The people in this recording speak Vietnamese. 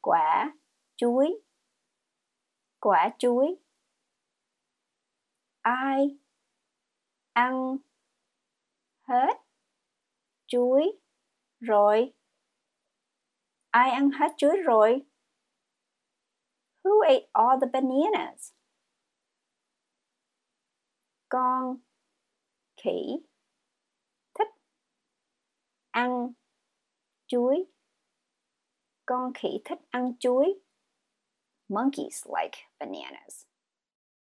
Quả chuối. Quả chuối. Ai ăn hết chuối rồi? Ai ăn hết chuối rồi? Who ate all the bananas? Con khỉ thích ăn chuối. Con khỉ thích ăn chuối. Monkeys like bananas.